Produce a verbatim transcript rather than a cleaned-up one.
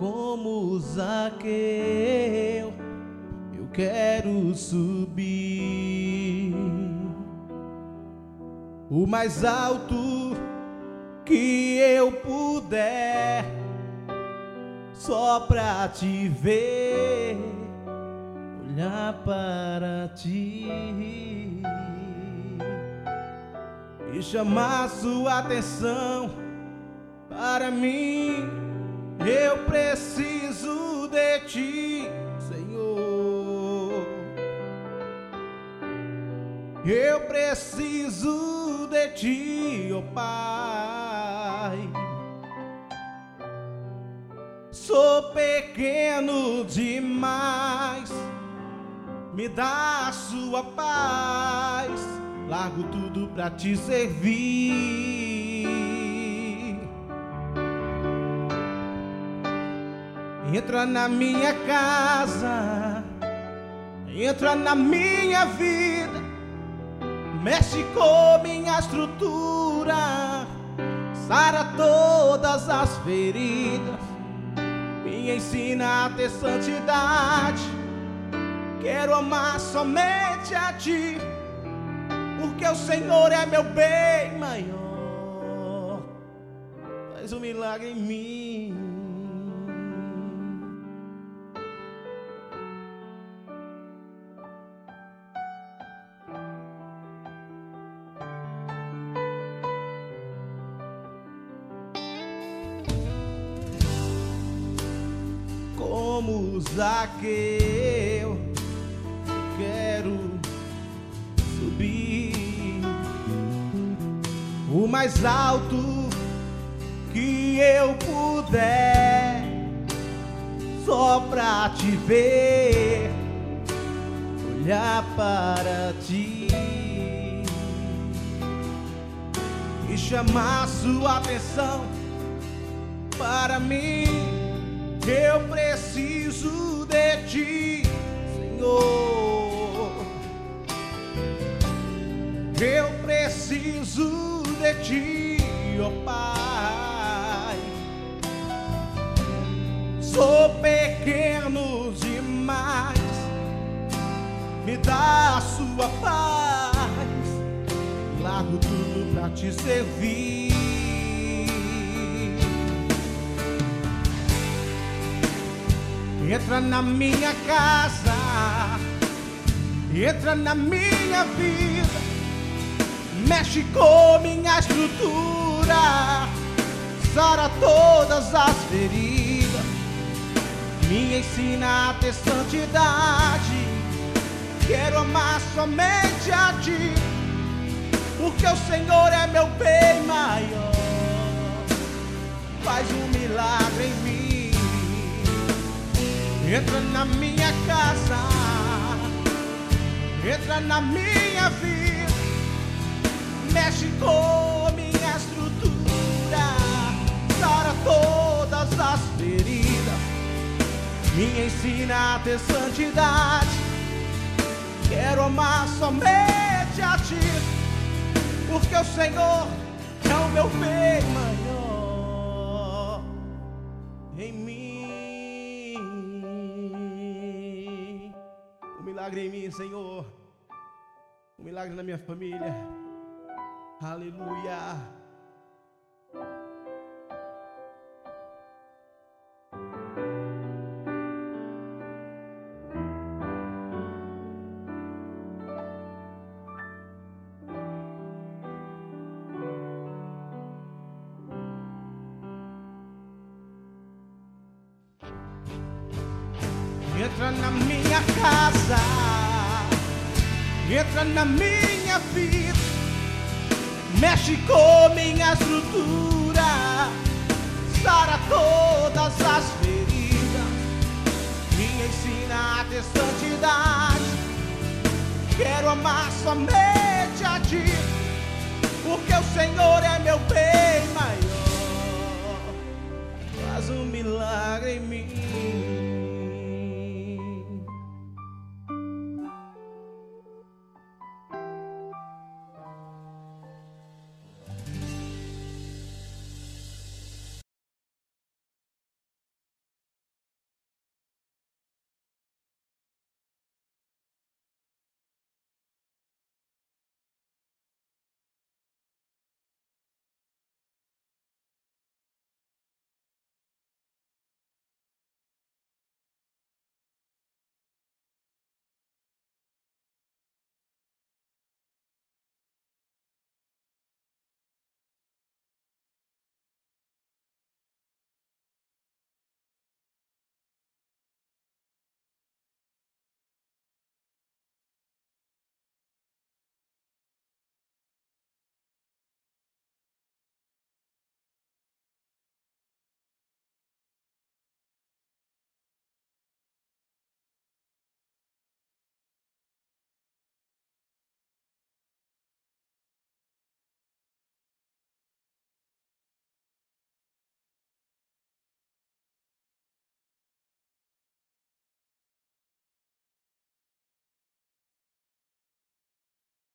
Como Zaqueu, eu quero subir o mais alto que eu puder, só pra te ver, olhar para ti e chamar sua atenção para mim. Eu preciso de ti, Senhor. Eu preciso de ti, ó Pai. Sou pequeno demais, me dá a sua paz. Largo tudo pra te servir. Entra na minha casa, entra na minha vida, mexe com minha estrutura, sara todas as feridas, me ensina a ter santidade. Quero amar somente a ti, porque o Senhor é meu bem maior. Faz um milagre em mim. Como Zaqueu, quero subir o mais alto que eu puder, só pra te ver, olhar para ti e chamar sua atenção para mim. Eu preciso de ti, Senhor. Eu preciso de ti, ó Pai. Sou pequeno demais, me dá a sua paz. Largo tudo pra te servir. Entra na minha casa, entra na minha vida, mexe com minha estrutura, sara todas as feridas, me ensina a ter santidade. Quero amar somente a ti, porque o Senhor é meu bem maior. Faz um milagre em mim. Entra na minha casa, entra na minha vida, mexe com minha estrutura, sara todas as feridas, me ensina a ter santidade. Quero amar somente a ti, porque o Senhor é o meu bem maior em mim. Um milagre em mim, Senhor. Um milagre na minha família. Aleluia. Entra na minha casa, entra na minha vida, mexe com minha estrutura, sara todas as feridas, me ensina a ter santidade. Quero amar somente a ti, porque o Senhor é meu bem maior. Faz um milagre em mim.